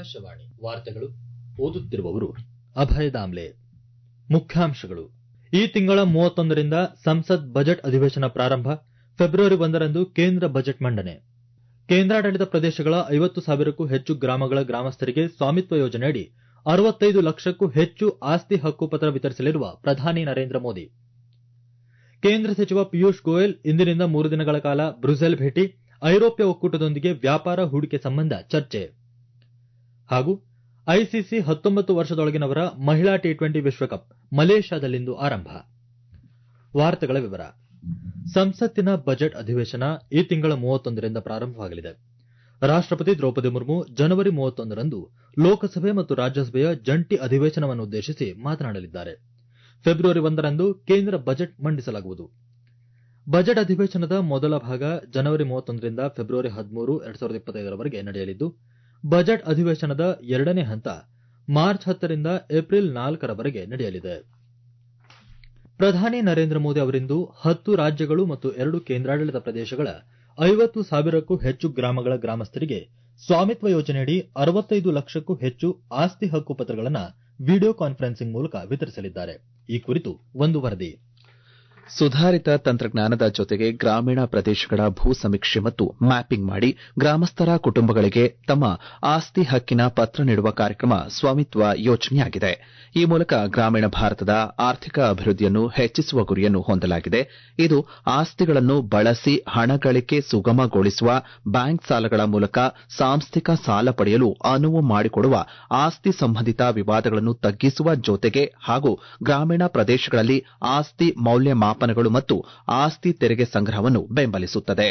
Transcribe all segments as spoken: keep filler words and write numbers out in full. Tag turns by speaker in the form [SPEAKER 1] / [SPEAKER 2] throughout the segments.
[SPEAKER 1] ಆಕಾಶವಾಣಿ ವಾರ್ತೆಗಳು ಓದುತ್ತಿರುವವರು ಅಭಯ ದಾಮ್ಲೆ. ಮುಖ್ಯಾಂಶಗಳು. ಈ ತಿಂಗಳ ಮೂವತ್ತೊಂದರಿಂದ ಸಂಸತ್ ಬಜೆಟ್ ಅಧಿವೇಶನ ಪ್ರಾರಂಭ. ಫೆಬ್ರವರಿ ಒಂದರಂದು ಕೇಂದ್ರ ಬಜೆಟ್ ಮಂಡನೆ. ಕೇಂದ್ರಾಡಳಿತ ಪ್ರದೇಶಗಳ ಐವತ್ತು ಸಾವಿರಕ್ಕೂ ಹೆಚ್ಚು ಗ್ರಾಮಗಳ ಗ್ರಾಮಸ್ಥರಿಗೆ ಸ್ವಾಮಿತ್ವ ಯೋಜನೆಯಡಿ ಅರವತ್ತೈದು ಲಕ್ಷಕ್ಕೂ ಹೆಚ್ಚು ಆಸ್ತಿ ಹಕ್ಕುಪತ್ರ ವಿತರಿಸಲಿರುವ ಪ್ರಧಾನಿ ನರೇಂದ್ರ ಮೋದಿ. ಕೇಂದ್ರ ಸಚಿವ ಪಿಯೂಷ್ ಗೋಯಲ್ ಇಂದಿನಿಂದ ಮೂರು ದಿನಗಳ ಕಾಲ ಬ್ರುಸೆಲ್ ಭೇಟಿ. ಐರೋಪ್ಯ ಒಕ್ಕೂಟದೊಂದಿಗೆ ವ್ಯಾಪಾರ ಹೂಡಿಕೆ ಸಂಬಂಧ ಚರ್ಚೆ. ಹಾಗೂ ಐಸಿಸಿ ಹತ್ತೊಂಬತ್ತು ವರ್ಷದೊಳಗಿನವರ ಮಹಿಳಾ ಟಿ ಟ್ವೆಂಟಿ ವಿಶ್ವಕಪ್ ಮಲೇಷ್ಯಾದಲ್ಲಿಂದು ಆರಂಭ. ವಾರ್ತೆಗಳ ವಿವರ. ಸಂಸತ್ತಿನ ಬಜೆಟ್ ಅಧಿವೇಶನ ಈ ತಿಂಗಳ ಮೂವತ್ತೊಂದರಿಂದ ಪ್ರಾರಂಭವಾಗಲಿದೆ. ರಾಷ್ಟಪತಿ ದ್ರೌಪದಿ ಮುರ್ಮು ಜನವರಿ ಮೂವತ್ತೊಂದರಂದು ಲೋಕಸಭೆ ಮತ್ತು ರಾಜ್ಯಸಭೆಯ ಜಂಟಿ ಅಧಿವೇಶನವನ್ನುದ್ದೇಶಿಸಿ ಮಾತನಾಡಲಿದ್ದಾರೆ. ಫೆಬ್ರವರಿ ಒಂದರಂದು ಕೇಂದ್ರ ಬಜೆಟ್ ಮಂಡಿಸಲಾಗುವುದು. ಬಜೆಟ್ ಅಧಿವೇಶನದ ಮೊದಲ ಭಾಗ ಜನವರಿ ಮೂವತ್ತೊಂದರಿಂದ ಫೆಬ್ರವರಿ ಹದಿಮೂರು ಎರಡ್ ಸಾವಿರದ ಇಪ್ಪತ್ತೈದರವರೆಗೆ ನಡೆಯಲಿದ್ದು, ಬಜೆಟ್ ಅಧಿವೇಶನದ ಎರಡನೇ ಹಂತ ಮಾರ್ಚ್ ಹತ್ತರಿಂದ ಏಪ್ರಿಲ್ ನಾಲ್ಕರವರೆಗೆ ನಡೆಯಲಿದೆ. ಪ್ರಧಾನಿ ನರೇಂದ್ರ ಮೋದಿ ಅವರಿಂದು ಹತ್ತು ರಾಜ್ಯಗಳು ಮತ್ತು ಎರಡು ಕೇಂದ್ರಾಡಳಿತ ಪ್ರದೇಶಗಳ ಐವತ್ತು ಸಾವಿರಕ್ಕೂ ಹೆಚ್ಚು ಗ್ರಾಮಗಳ ಗ್ರಾಮಸ್ಥರಿಗೆ ಸ್ವಾಮಿತ್ವ ಯೋಜನೆಯಡಿ ಅರವತ್ತೈದು ಲಕ್ಷಕ್ಕೂ ಹೆಚ್ಚು ಆಸ್ತಿ ಹಕ್ಕು ಪತ್ರಗಳನ್ನು ವಿಡಿಯೋ ಕಾನ್ಫರೆನ್ಸಿಂಗ್ ಮೂಲಕ ವಿತರಿಸಲಿದ್ದಾರೆ. ಈ ಕುರಿತು ಒಂದು ವರದಿ.
[SPEAKER 2] ಸುಧಾರಿತ ತಂತ್ರಜ್ಞಾನದ ಜೊತೆಗೆ ಗ್ರಾಮೀಣ ಪ್ರದೇಶಗಳ ಭೂ ಸಮೀಕ್ಷೆ ಮತ್ತು ಮ್ಯಾಪಿಂಗ್ ಮಾಡಿ ಗ್ರಾಮಸ್ಥರ ಕುಟುಂಬಗಳಿಗೆ ತಮ್ಮ ಆಸ್ತಿ ಹಕ್ಕಿನ ಪತ್ರ ನೀಡುವ ಕಾರ್ಯಕ್ರಮ ಸ್ವಾಮಿತ್ವ ಯೋಜನೆಯಾಗಿದೆ. ಈ ಮೂಲಕ ಗ್ರಾಮೀಣ ಭಾರತದ ಆರ್ಥಿಕ ಅಭಿವೃದ್ಧಿಯನ್ನು ಹೆಚ್ಚಿಸುವ ಗುರಿಯನ್ನು ಹೊಂದಲಾಗಿದೆ. ಇದು ಆಸ್ತಿಗಳನ್ನು ಬಳಸಿ ಹಣ ಗಳಿಕೆ ಸುಗಮಗೊಳಿಸುವ, ಬ್ಯಾಂಕ್ ಸಾಲಗಳ ಮೂಲಕ ಸಾಂಸ್ಥಿಕ ಸಾಲ ಪಡೆಯಲು ಅನುವು ಮಾಡಿಕೊಡುವ, ಆಸ್ತಿ ಸಂಬಂಧಿತ ವಿವಾದಗಳನ್ನು ತಗ್ಗಿಸುವ ಜೊತೆಗೆ ಹಾಗೂ ಗ್ರಾಮೀಣ ಪ್ರದೇಶಗಳಲ್ಲಿ ಆಸ್ತಿ ಮೌಲ್ಯಮಾಪನಗಳು ಮತ್ತು ಆಸ್ತಿ ತೆರಿಗೆ ಸಂಗ್ರಹವನ್ನು ಬೆಂಬಲಿಸುತ್ತದೆ.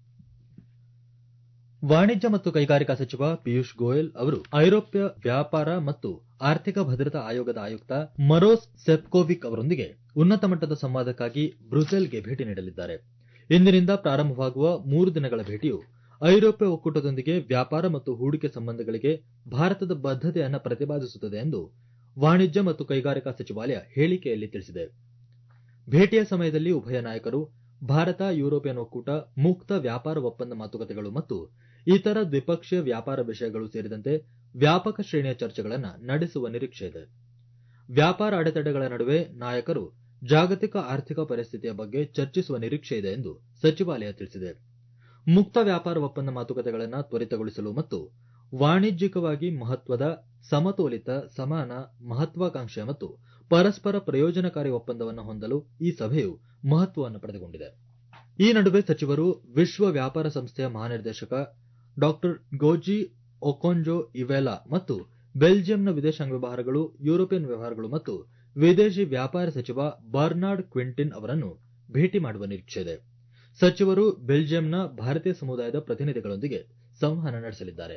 [SPEAKER 1] ವಾಣಿಜ್ಯ ಮತ್ತು ಕೈಗಾರಿಕಾ ಸಚಿವ ಪಿಯೂಷ್ ಗೋಯಲ್ ಅವರು ಐರೋಪ್ಯ ವ್ಯಾಪಾರ ಮತ್ತು ಆರ್ಥಿಕ ಭದ್ರತಾ ಆಯೋಗದ ಆಯುಕ್ತ ಮರೋಸ್ ಸೆಫ್ಕೋವಿಕ್ ಅವರೊಂದಿಗೆ ಉನ್ನತ ಮಟ್ಟದ ಸಂವಾದಕ್ಕಾಗಿ ಬ್ರುಸೆಲ್ಗೆ ಭೇಟಿ ನೀಡಲಿದ್ದಾರೆ. ಇಂದಿನಿಂದ ಪ್ರಾರಂಭವಾಗುವ ಮೂರು ದಿನಗಳ ಭೇಟಿಯು ಐರೋಪ್ಯ ಒಕ್ಕೂಟದೊಂದಿಗೆ ವ್ಯಾಪಾರ ಮತ್ತು ಹೂಡಿಕೆ ಸಂಬಂಧಗಳಿಗೆ ಭಾರತದ ಬದ್ಧತೆಯನ್ನು ಪ್ರತಿಪಾದಿಸುತ್ತದೆ ಎಂದು ವಾಣಿಜ್ಯ ಮತ್ತು ಕೈಗಾರಿಕಾ ಸಚಿವಾಲಯ ಹೇಳಿಕೆಯಲ್ಲಿ ತಿಳಿಸಿದೆ. ಭೇಟಿಯ ಸಮಯದಲ್ಲಿ ಉಭಯ ನಾಯಕರು ಭಾರತ ಯುರೋಪಿಯನ್ ಒಕ್ಕೂಟ ಮುಕ್ತ ವ್ಯಾಪಾರ ಒಪ್ಪಂದ ಮಾತುಕತೆಗಳು ಮತ್ತು ಇತರ ದ್ವಿಪಕ್ಷೀಯ ವ್ಯಾಪಾರ ವಿಷಯಗಳು ಸೇರಿದಂತೆ ವ್ಯಾಪಕ ಶ್ರೇಣಿಯ ಚರ್ಚೆಗಳನ್ನು ನಡೆಸುವ ನಿರೀಕ್ಷೆ ಇದೆ. ವ್ಯಾಪಾರ ಅಡೆತಡೆಗಳ ನಡುವೆ ನಾಯಕರು ಜಾಗತಿಕ ಆರ್ಥಿಕ ಪರಿಸ್ಥಿತಿಯ ಬಗ್ಗೆ ಚರ್ಚಿಸುವ ನಿರೀಕ್ಷೆ ಇದೆ ಎಂದು ಸಚಿವಾಲಯ ತಿಳಿಸಿದೆ. ಮುಕ್ತ ವ್ಯಾಪಾರ ಒಪ್ಪಂದ ಮಾತುಕತೆಗಳನ್ನು ತ್ವರಿತಗೊಳಿಸಲು ಮತ್ತು ವಾಣಿಜ್ಯಿಕವಾಗಿ ಮಹತ್ವದ, ಸಮತೋಲಿತ, ಸಮಾನ, ಮಹತ್ವಾಕಾಂಕ್ಷೆಯ ಮತ್ತು ಪರಸ್ಪರ ಪ್ರಯೋಜನಕಾರಿ ಒಪ್ಪಂದವನ್ನು ಹೊಂದಲು ಈ ಸಭೆಯು ಮಹತ್ವವನ್ನು ಪಡೆದುಕೊಂಡಿದೆ. ಈ ನಡುವೆ ಸಚಿವರು ವಿಶ್ವ ವ್ಯಾಪಾರ ಸಂಸ್ಥೆಯ ಮಹಾನಿರ್ದೇಶಕ ಡಾ ಗೋಜಿ ಒಕೊಂಜೋ ಇವೆಲಾ ಮತ್ತು ಬೆಲ್ಜಿಯಂನ ವಿದೇಶಾಂಗ ವ್ಯವಹಾರಗಳು, ಯುರೋಪಿಯನ್ ವ್ಯವಹಾರಗಳು ಮತ್ತು ವಿದೇಶಿ ವ್ಯಾಪಾರ ಸಚಿವ ಬರ್ನಾರ್ಡ್ ಕ್ವಿಂಟಿನ್ ಅವರನ್ನು ಭೇಟಿ ಮಾಡುವ ನಿರೀಕ್ಷೆ ಇದೆ. ಸಚಿವರು ಬೆಲ್ಜಿಯಂನ ಭಾರತೀಯ ಸಮುದಾಯದ ಪ್ರತಿನಿಧಿಗಳೊಂದಿಗೆ ಸಂವಹನ ನಡೆಸಲಿದ್ದಾರೆ.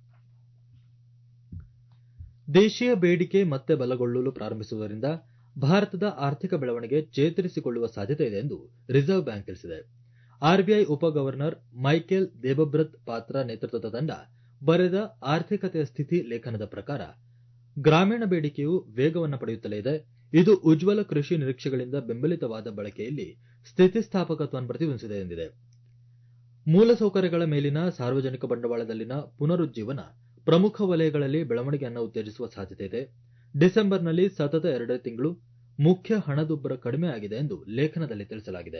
[SPEAKER 1] ದೇಶೀಯ ಬೇಡಿಕೆ ಮತ್ತೆ ಬಲಗೊಳ್ಳಲು ಪ್ರಾರಂಭಿಸುವುದರಿಂದ ಭಾರತದ ಆರ್ಥಿಕ ಬೆಳವಣಿಗೆ ಚೇತರಿಸಿಕೊಳ್ಳುವ ಸಾಧ್ಯತೆ ಇದೆ ಎಂದು ರಿಸರ್ವ್ ಬ್ಯಾಂಕ್ ತಿಳಿಸಿದೆ. ಆರ್ಬಿಐ ಉಪ ಗವರ್ನರ್ ಮೈಕೆಲ್ ದೇಬಬ್ರತ್ ಪಾತ್ರ ನೇತೃತ್ವದ ತಂಡ ಬರೆದ ಆರ್ಥಿಕತೆಯ ಸ್ಥಿತಿ ಲೇಖನದ ಪ್ರಕಾರ ಗ್ರಾಮೀಣ ಬೇಡಿಕೆಯು ವೇಗವನ್ನು ಪಡೆಯುತ್ತಲೇ ಇದೆ. ಇದು ಉಜ್ವಲ ಕೃಷಿ ನಿರೀಕ್ಷೆಗಳಿಂದ ಬೆಂಬಲಿತವಾದ ಬಳಕೆಯಲ್ಲಿ ಸ್ಥಿತಿಸ್ಥಾಪಕತ್ವವನ್ನು ಪ್ರತಿಬಿಂಬಿಸಿದೆ ಎಂದಿದೆ. ಮೂಲಸೌಕರ್ಯಗಳ ಮೇಲಿನ ಸಾರ್ವಜನಿಕ ಬಂಡವಾಳದಲ್ಲಿನ ಪುನರುಜ್ಜೀವನ ಪ್ರಮುಖ ವಲಯಗಳಲ್ಲಿ ಬೆಳವಣಿಗೆಯನ್ನು ಉತ್ತೇಜಿಸುವ ಸಾಧ್ಯತೆ ಇದೆ. ಡಿಸೆಂಬರ್ನಲ್ಲಿ ಸತತ ಎರಡನೇ ತಿಂಗಳು ಮುಖ್ಯ ಹಣದುಬ್ಬರ ಕಡಿಮೆಯಾಗಿದೆ ಎಂದು ಲೇಖನದಲ್ಲಿ ತಿಳಿಸಲಾಗಿದೆ.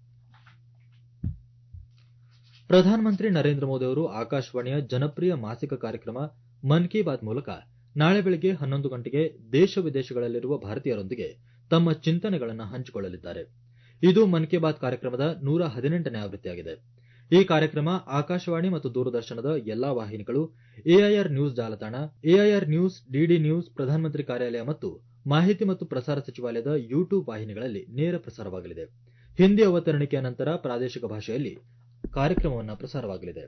[SPEAKER 1] ಪ್ರಧಾನಮಂತ್ರಿ ನರೇಂದ್ರ ಮೋದಿ ಅವರು ಆಕಾಶವಾಣಿಯ ಜನಪ್ರಿಯ ಮಾಸಿಕ ಕಾರ್ಯಕ್ರಮ ಮನ್ ಕಿ ಬಾತ್ ಮೂಲಕ ನಾಳೆ ಬೆಳಗ್ಗೆ ಹನ್ನೊಂದು ಗಂಟೆಗೆ ದೇಶ ವಿದೇಶಗಳಲ್ಲಿರುವ ಭಾರತೀಯರೊಂದಿಗೆ ತಮ್ಮ ಚಿಂತನೆಗಳನ್ನು ಹಂಚಿಕೊಳ್ಳಲಿದ್ದಾರೆ. ಇದು ಮನ್ ಕಿ ಬಾತ್ ಕಾರ್ಯಕ್ರಮದ ನೂರ ಹದಿನೆಂಟನೇ ಆವೃತ್ತಿಯಾಗಿದೆ. ಈ ಕಾರ್ಯಕ್ರಮ ಆಕಾಶವಾಣಿ ಮತ್ತು ದೂರದರ್ಶನದ ಎಲ್ಲಾ ವಾಹಿನಿಗಳು, ಎಐಆರ್ ನ್ಯೂಸ್ ಜಾಲತಾಣ, ಎಐಆರ್ ನ್ಯೂಸ್, ಡಿಡಿ ನ್ಯೂಸ್, ಪ್ರಧಾನಮಂತ್ರಿ ಕಾರ್ಯಾಲಯ ಮತ್ತು ಮಾಹಿತಿ ಮತ್ತು ಪ್ರಸಾರ ಸಚಿವಾಲಯದ ಯೂಟ್ಯೂಬ್ ವಾಹಿನಿಗಳಲ್ಲಿ ನೇರ ಪ್ರಸಾರವಾಗಲಿದೆ. ಹಿಂದಿ ಅವತರಣಿಕೆಯ ನಂತರ ಪ್ರಾದೇಶಿಕ ಭಾಷೆಯಲ್ಲಿ ಕಾರ್ಯಕ್ರಮವನ್ನು ಪ್ರಸಾರವಾಗಲಿದೆ.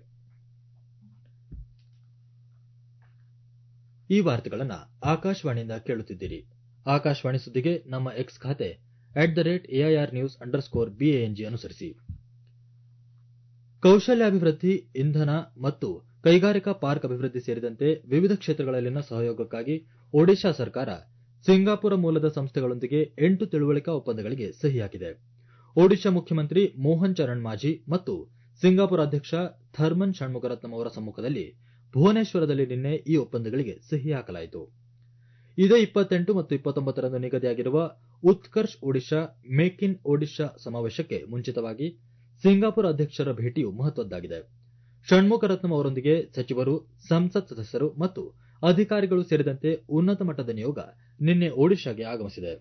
[SPEAKER 1] ಈ ವಾರ್ತೆಗಳನ್ನು ಆಕಾಶವಾಣಿಯಿಂದ ಕೇಳುತ್ತಿದ್ದೀರಿ. ಆಕಾಶವಾಣಿ ಸುದ್ದಿಗೆ ನಮ್ಮ ಎಕ್ಸ್ ಖಾತೆ at the rate AIR news underscore BANG ಅನುಸರಿಸಿ. ಕೌಶಲ್ಯಾಭಿವೃದ್ಧಿ, ಇಂಧನ ಮತ್ತು ಕೈಗಾರಿಕಾ ಪಾರ್ಕ್ ಅಭಿವೃದ್ಧಿ ಸೇರಿದಂತೆ ವಿವಿಧ ಕ್ಷೇತ್ರಗಳಲ್ಲಿನ ಸಹಯೋಗಕ್ಕಾಗಿ ಒಡಿಶಾ ಸರ್ಕಾರ ಸಿಂಗಾಪುರ ಮೂಲದ ಸಂಸ್ಥೆಗಳೊಂದಿಗೆ ಎಂಟು ತಿಳುವಳಿಕಾ ಒಪ್ಪಂದಗಳಿಗೆ ಸಹಿ ಹಾಕಿದೆ. ಒಡಿಶಾ ಮುಖ್ಯಮಂತ್ರಿ ಮೋಹನ್ ಚರಣ್ ಮಾಝಿ ಮತ್ತು ಸಿಂಗಾಪುರ ಅಧ್ಯಕ್ಷ ಥರ್ಮನ್ ಷಣ್ಮುಗರತ್ನಂ ಅವರ ಸಮ್ಮುಖದಲ್ಲಿ ಭುವನೇಶ್ವರದಲ್ಲಿ ನಿನ್ನೆ ಈ ಒಪ್ಪಂದಗಳಿಗೆ ಸಹಿ ಹಾಕಲಾಯಿತು. ಇದೇ ಇಪ್ಪತ್ತೆಂಟು ಮತ್ತು ಇಪ್ಪತ್ತೊಂಬತ್ತರಂದು ನಿಗದಿಯಾಗಿರುವ ಉತ್ಕರ್ಷ್ ಒಡಿಶಾ ಮೇಕ್ ಇನ್ ಒಡಿಶಾ ಸಮಾವೇಶಕ್ಕೆ ಮುಂಚಿತವಾಗಿ ಸಿಂಗಾಪುರ್ ಅಧ್ಯಕ್ಷರ ಭೇಟಿಯು ಮಹತ್ವದ್ದಾಗಿದೆ. ಷಣ್ಮುಖರತ್ನಂ ಅವರೊಂದಿಗೆ ಸಚಿವರು, ಸಂಸತ್ ಸದಸ್ಯರು ಮತ್ತು ಅಧಿಕಾರಿಗಳು ಸೇರಿದಂತೆ ಉನ್ನತ ಮಟ್ಟದ ನಿಯೋಗ ನಿನ್ನೆ ಒಡಿಶಾಗೆ ಆಗಮಿಸಿದೆ.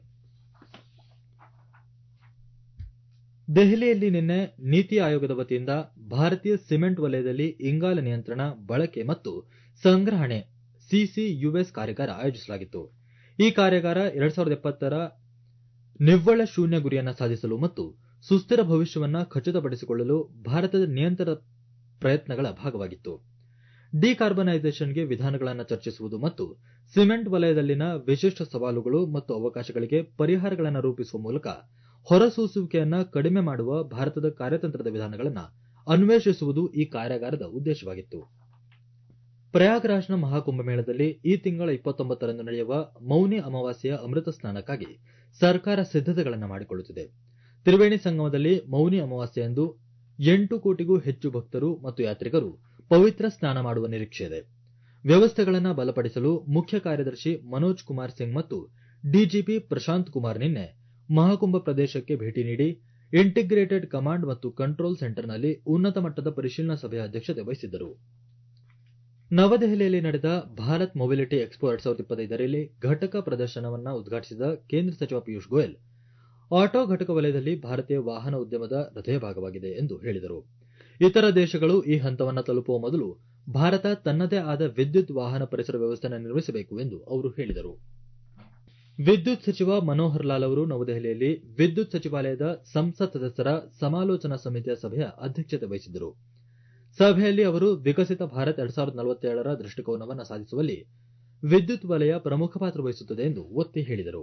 [SPEAKER 1] ದೆಹಲಿಯಲ್ಲಿ ನಿನ್ನೆ ನೀತಿ ಆಯೋಗದ ವತಿಯಿಂದ ಭಾರತೀಯ ಸಿಮೆಂಟ್ ವಲಯದಲ್ಲಿ ಇಂಗಾಲ ನಿಯಂತ್ರಣ, ಬಳಕೆ ಮತ್ತು ಸಂಗ್ರಹಣೆ ಸಿಸಿಯುಎಸ್ ಕಾರ್ಯಾಗಾರ ಆಯೋಜಿಸಲಾಗಿತ್ತು. ಈ ಕಾರ್ಯಾಗಾರ ಎರಡ್ ಸಾವಿರದ ಎಪ್ಪತ್ತರ ನಿವ್ವಳ ಶೂನ್ಯ ಗುರಿಯನ್ನು ಸಾಧಿಸಲು ಮತ್ತು ಸುಸ್ಥಿರ ಭವಿಷ್ಯವನ್ನು ಖಚಿತಪಡಿಸಿಕೊಳ್ಳಲು ಭಾರತದ ನಿರಂತರ ಪ್ರಯತ್ನಗಳ ಭಾಗವಾಗಿತ್ತು. ಡಿಕಾರ್ಬನೈಸೇಷನ್ಗೆ ವಿಧಾನಗಳನ್ನು ಚರ್ಚಿಸುವುದು ಮತ್ತು ಸಿಮೆಂಟ್ ವಲಯದಲ್ಲಿನ ವಿಶಿಷ್ಟ ಸವಾಲುಗಳು ಮತ್ತು ಅವಕಾಶಗಳಿಗೆ ಪರಿಹಾರಗಳನ್ನು ರೂಪಿಸುವ ಮೂಲಕ ಹೊರಸೂಸುವಿಕೆಯನ್ನು ಕಡಿಮೆ ಮಾಡುವ ಭಾರತದ ಕಾರ್ಯತಂತ್ರದ ವಿಧಾನಗಳನ್ನು ಅನ್ವೇಷಿಸುವುದು ಈ ಕಾರ್ಯಾಗಾರದ ಉದ್ದೇಶವಾಗಿತ್ತು. ಪ್ರಯಾಗ್ರಾಜ್ನ ಮಹಾಕುಂಭಮೇಳದಲ್ಲಿ ಈ ತಿಂಗಳ ಇಪ್ಪತ್ತೊಂಬತ್ತರಂದು ನಡೆಯುವ ಮೌನಿ ಅಮಾವಾಸ್ಯೆಯ ಅಮೃತ ಸ್ನಾನಕ್ಕಾಗಿ ಸರ್ಕಾರ ಸಿದ್ದತೆಗಳನ್ನು ಮಾಡಿಕೊಳ್ಳುತ್ತಿದೆ. ತ್ರಿವೇಣಿ ಸಂಗಮದಲ್ಲಿ ಮೌನಿ ಅಮಾವಾಸ್ಯೆಯಂದು ಎಂಟು ಕೋಟಿಗೂ ಹೆಚ್ಚು ಭಕ್ತರು ಮತ್ತು ಯಾತ್ರಿಕರು ಪವಿತ್ರ ಸ್ನಾನ ಮಾಡುವ ನಿರೀಕ್ಷೆಯಿದೆ. ವ್ಯವಸ್ಥೆಗಳನ್ನು ಬಲಪಡಿಸಲು ಮುಖ್ಯ ಕಾರ್ಯದರ್ಶಿ ಮನೋಜ್ ಕುಮಾರ್ ಸಿಂಗ್ ಮತ್ತು ಡಿಜಿಪಿ ಪ್ರಶಾಂತ್ ಕುಮಾರ್ ನಿನ್ನೆ ಮಹಾಕುಂಭ ಪ್ರದೇಶಕ್ಕೆ ಭೇಟಿ ನೀಡಿ ಇಂಟಿಗ್ರೇಟೆಡ್ ಕಮಾಂಡ್ ಮತ್ತು ಕಂಟ್ರೋಲ್ ಸೆಂಟರ್ನಲ್ಲಿ ಉನ್ನತ ಮಟ್ಟದ ಪರಿಶೀಲನಾ ಸಭೆಯ ಅಧ್ಯಕ್ಷತೆ ವಹಿಸಿದ್ದರು. ನವದೆಹಲಿಯಲ್ಲಿ ನಡೆದ ಭಾರತ್ ಮೊಬಿಲಿಟಿ ಎಕ್ಸ್ಪೋ ಎರಡ್ ಸಾವಿರದ ಇಪ್ಪತ್ತೈದರಲ್ಲಿ ಘಟಕ ಪ್ರದರ್ಶನವನ್ನು ಉದ್ಘಾಟಿಸಿದ ಕೇಂದ್ರ ಸಚಿವ ಪಿಯೂಷ್ ಗೋಯಲ್, ಆಟೋ ಘಟಕ ವಲಯದಲ್ಲಿ ಭಾರತೀಯ ವಾಹನ ಉದ್ಯಮದ ಹೃದಯಭಾಗವಾಗಿದೆ ಎಂದು ಹೇಳಿದರು. ಇತರ ದೇಶಗಳು ಈ ಹಂತವನ್ನು ತಲುಪುವ ಮೊದಲು ಭಾರತ ತನ್ನದೇ ಆದ ವಿದ್ಯುತ್ ವಾಹನ ಪರಿಸರ ವ್ಯವಸ್ಥೆಯನ್ನು ನಿರ್ಮಿಸಬೇಕು ಎಂದು ಅವರು ಹೇಳಿದರು. ವಿದ್ಯುತ್ ಸಚಿವ ಮನೋಹರ್ ಲಾಲ್ ಅವರು ನವದೆಹಲಿಯಲ್ಲಿ ವಿದ್ಯುತ್ ಸಚಿವಾಲಯದ ಸಂಸತ್ ಸದಸ್ಯರ ಸಮಾಲೋಚನಾ ಸಮಿತಿಯ ಸಭೆಯ ಅಧ್ಯಕ್ಷತೆ ವಹಿಸಿದ್ದರು. ಸಭೆಯಲ್ಲಿ ಅವರು ವಿಕಸಿತ ಭಾರತ್ ಎರಡ್ ಸಾವಿರದ ನಲವತ್ತೇಳರ ದೃಷ್ಟಿಕೋನವನ್ನು ಸಾಧಿಸುವಲ್ಲಿ ವಿದ್ಯುತ್ ವಲಯ ಪ್ರಮುಖ ಪಾತ್ರ ವಹಿಸುತ್ತದೆ ಎಂದು ಒತ್ತಿ ಹೇಳಿದರು.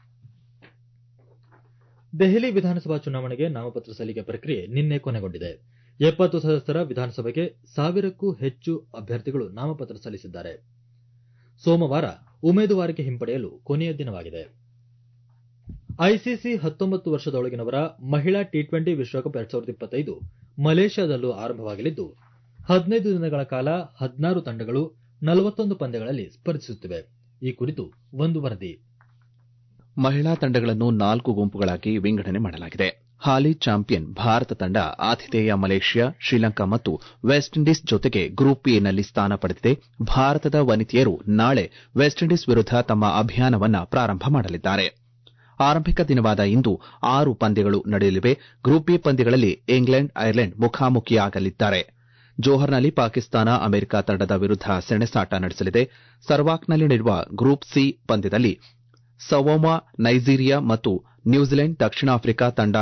[SPEAKER 1] ದೆಹಲಿ ವಿಧಾನಸಭಾ ಚುನಾವಣೆಗೆ ನಾಮಪತ್ರ ಸಲ್ಲಿಕೆ ಪ್ರಕ್ರಿಯೆ ನಿನ್ನೆ ಕೊನೆಗೊಂಡಿದೆ. ಎಪ್ಪತ್ತು ಸದಸ್ಯರ ವಿಧಾನಸಭೆಗೆ ಸಾವಿರಕ್ಕೂ ಹೆಚ್ಚು ಅಭ್ಯರ್ಥಿಗಳು ನಾಮಪತ್ರ ಸಲ್ಲಿಸಿದ್ದಾರೆ. ಸೋಮವಾರ ಉಮೇದುವಾರಿಕೆ ಹಿಂಪಡೆಯಲು ಕೊನೆಯ ದಿನವಾಗಿದೆ. ಐಸಿಸಿ ಹತ್ತೊಂಬತ್ತು ವರ್ಷದೊಳಗಿನವರ ಮಹಿಳಾ ಟಿ ಟ್ವೆಂಟಿ ವಿಶ್ವಕಪ್ ಎರಡ್ ಸಾವಿರದ ಇಪ್ಪತ್ತೈದು ಮಲೇಷ್ಯಾದಲ್ಲೂ ಆರಂಭವಾಗಲಿದ್ದು, ಹದಿನೈದು ದಿನಗಳ ಕಾಲ ಹದಿನಾರು ತಂಡಗಳು ನಲವತ್ತೊಂದು ಪಂದ್ಯಗಳಲ್ಲಿ ಸ್ಪರ್ಧಿಸುತ್ತಿವೆ. ಈ ಕುರಿತು ಒಂದು ವರದಿ.
[SPEAKER 2] ಮಹಿಳಾ ತಂಡಗಳನ್ನು ನಾಲ್ಕು ಗುಂಪುಗಳಾಗಿ ವಿಂಗಡಣೆ ಮಾಡಲಾಗಿದೆ. ಹಾಲಿ ಚಾಂಪಿಯನ್ ಭಾರತ ತಂಡ ಆತಿಥೇಯ ಮಲೇಷ್ಯಾ, ಶ್ರೀಲಂಕಾ ಮತ್ತು ವೆಸ್ಟ್ ಇಂಡೀಸ್ ಜೊತೆಗೆ ಗ್ರೂಪ್ ಎನಲ್ಲಿ ಸ್ಥಾನ ಪಡೆದಿದೆ. ಭಾರತದ ವನಿತೆಯರು ನಾಳೆ ವೆಸ್ಟ್ ಇಂಡೀಸ್ ವಿರುದ್ಧ ತಮ್ಮ ಅಭಿಯಾನವನ್ನು ಪ್ರಾರಂಭ ಮಾಡಲಿದ್ದಾರೆ. ಆರಂಭಿಕ ದಿನವಾದ ಇಂದು ಆರು ಪಂದ್ಯಗಳು ನಡೆಯಲಿವೆ. ಗ್ರೂಪ್ ಬಿ ಪಂದ್ಯಗಳಲ್ಲಿ ಇಂಗ್ಲೆಂಡ್, ಐರ್ಲೆಂಡ್ ಮುಖಾಮುಖಿಯಾಗಲಿದ್ದಾರೆ. ಜೋಹರ್ನಲ್ಲಿ ಪಾಕಿಸ್ತಾನ ಅಮೆರಿಕ ತಂಡದ ವಿರುದ್ಧ ಸೆಣಸಾಟ ನಡೆಸಲಿದೆ. ಸರ್ವಾಕ್ನಲ್ಲಿ ನಡೆಯುವ ಗ್ರೂಪ್ ಸಿ ಪಂದ್ಯದಲ್ಲಿ ಸಮೋವಾ, ನೈಜೀರಿಯಾ ಮತ್ತು ನ್ಯೂಜಿಲೆಂಡ್, ದಕ್ಷಿಣ ಆಫ್ರಿಕಾ ತಂಡ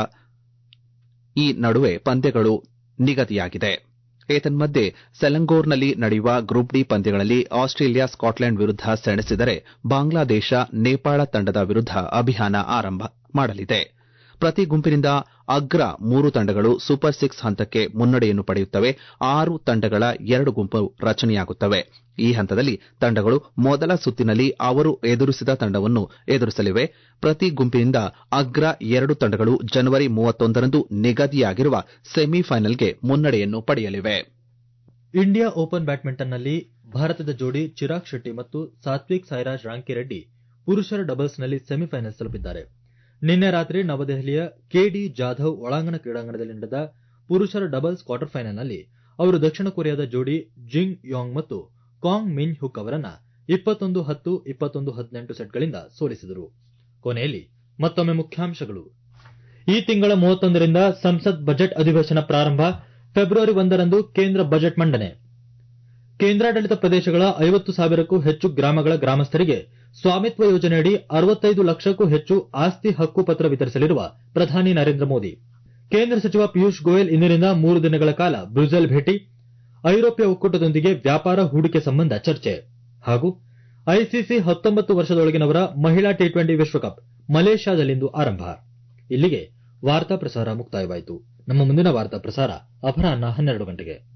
[SPEAKER 2] ಈ ನಡುವೆ ಪಂದ್ಯಗಳು ನಿಗದಿಯಾಗಿದೆ. ಏತನ್ಮಧ್ಯೆ ಸೆಲಂಗೋರ್ನಲ್ಲಿ ನಡೆಯುವ ಗ್ರೂಪ್ ಡಿ ಪಂದ್ಯಗಳಲ್ಲಿ ಆಸ್ಟ್ರೇಲಿಯಾ ಸ್ಕಾಟ್ಲೆಂಡ್ ವಿರುದ್ಧ ಸೆಣಸಿದರೆ ಬಾಂಗ್ಲಾದೇಶ ನೇಪಾಳ ತಂಡದ ವಿರುದ್ಧ ಅಭಿಯಾನ ಆರಂಭ ಮಾಡಲಿದೆ. ಪ್ರತಿ ಗುಂಪಿನಿಂದ ಅಗ್ರ ಮೂರು ತಂಡಗಳು ಸೂಪರ್ ಸಿಕ್ಸ್ ಹಂತಕ್ಕೆ ಮುನ್ನಡೆಯನ್ನು ಪಡೆಯುತ್ತವೆ. ಆರು ತಂಡಗಳ ಎರಡು ಗುಂಪು ರಚನೆಯಾಗುತ್ತವೆ. ಈ ಹಂತದಲ್ಲಿ ತಂಡಗಳು ಮೊದಲ ಸುತ್ತಿನಲ್ಲಿ ಅವರು ಎದುರಿಸಿದ ತಂಡವನ್ನು ಎದುರಿಸಲಿವೆ. ಪ್ರತಿ ಗುಂಪಿನಿಂದ ಅಗ್ರ ಎರಡು ತಂಡಗಳು ಜನವರಿ ಮೂವತ್ತೊಂದರಂದು ನಿಗದಿಯಾಗಿರುವ ಸೆಮಿಫೈನಲ್ಗೆ ಮುನ್ನಡೆಯನ್ನು ಪಡೆಯಲಿವೆ.
[SPEAKER 1] ಇಂಡಿಯಾ ಓಪನ್ ಬ್ಯಾಡ್ಮಿಂಟನ್ನಲ್ಲಿ ಭಾರತದ ಜೋಡಿ ಚಿರಾಗ್ ಶೆಟ್ಟಿ ಮತ್ತು ಸಾತ್ವಿಕ್ ಸಾಯಿರಾಜ್ ರಾಂಕಿರೆಡ್ಡಿ ಪುರುಷರ ಡಬಲ್ಸ್ನಲ್ಲಿ ಸೆಮಿಫೈನಲ್ಸ್ ತಲುಪಿದ್ದಾರೆ. ನಿನ್ನೆ ರಾತ್ರಿ ನವದೆಹಲಿಯ ಕೆಡಿ ಜಾಧವ್ ಒಳಾಂಗಣ ಕ್ರೀಡಾಂಗಣದಲ್ಲಿ ನಡೆದ ಪುರುಷರ ಡಬಲ್ಸ್ ಕ್ವಾರ್ಟರ್ ಫೈನಲ್ನಲ್ಲಿ ಅವರು ದಕ್ಷಿಣ ಕೊರಿಯಾದ ಜೋಡಿ ಜಿಂಗ್ ಯೋಂಗ್ ಮತ್ತು ಕಾಂಗ್ ಮಿನ್ ಹುಕ್ ಅವರನ್ನ ಇಪ್ಪತ್ತೊಂದು ಹತ್ತು, ಇಪ್ಪತ್ತೊಂದು ಹದಿನೆಂಟು ಸೆಟ್ಗಳಿಂದ ಸೋಲಿಸಿದರು. ಕೊನೆಯಲ್ಲಿ ಮತ್ತೊಮ್ಮೆ ಮುಖ್ಯಾಂಶಗಳು. ಈ ತಿಂಗಳ ಮೂವತ್ತೊಂದರಿಂದ ಸಂಸತ್ ಬಜೆಟ್ ಅಧಿವೇಶನ ಪ್ರಾರಂಭ. ಫೆಬ್ರವರಿ ಒಂದರಂದು ಕೇಂದ್ರ ಬಜೆಟ್ ಮಂಡನೆ. ಕೇಂದ್ರಾಡಳಿತ ಪ್ರದೇಶಗಳ ಐವತ್ತು ಸಾವಿರಕ್ಕೂ ಹೆಚ್ಚು ಗ್ರಾಮಗಳ ಗ್ರಾಮಸ್ಥರಿಗೆ ಸ್ವಾಮಿತ್ವ ಯೋಜನೆಯಡಿ ಅರವತ್ತೈದು ಲಕ್ಷಕ್ಕೂ ಹೆಚ್ಚು ಆಸ್ತಿ ಹಕ್ಕು ಪತ್ರ ವಿತರಿಸಲಿರುವ ಪ್ರಧಾನಿ ನರೇಂದ್ರ ಮೋದಿ. ಕೇಂದ್ರ ಸಚಿವ ಪಿಯೂಷ್ ಗೋಯಲ್ ಇಂದಿನಿಂದ ಮೂರು ದಿನಗಳ ಕಾಲ ಬ್ರುಸೆಲ್ ಭೇಟಿ. ಐರೋಪ್ಯ ಒಕ್ಕೂಟದೊಂದಿಗೆ ವ್ಯಾಪಾರ ಹೂಡಿಕೆ ಸಂಬಂಧ ಚರ್ಚೆ. ಹಾಗೂ ಐಸಿಸಿ ಹತ್ತೊಂಬತ್ತು ವರ್ಷದೊಳಗಿನವರ ಮಹಿಳಾ ಟಿ ಟ್ವೆಂಟಿ ವಿಶ್ವಕಪ್ ಮಲೇಷ್ಯಾದಲ್ಲಿಂದು ಆರಂಭ. ಇಲ್ಲಿಗೆ ವಾರ್ತಾ ಪ್ರಸಾರ ಮುಕ್ತಾಯವಾಯಿತು. ನಮ್ಮ ಮುಂದಿನ ವಾರ್ತಾ ಪ್ರಸಾರ ಅಪರಾಹ್ನ ಹನ್ನೆರಡು ಗಂಟೆಗೆ.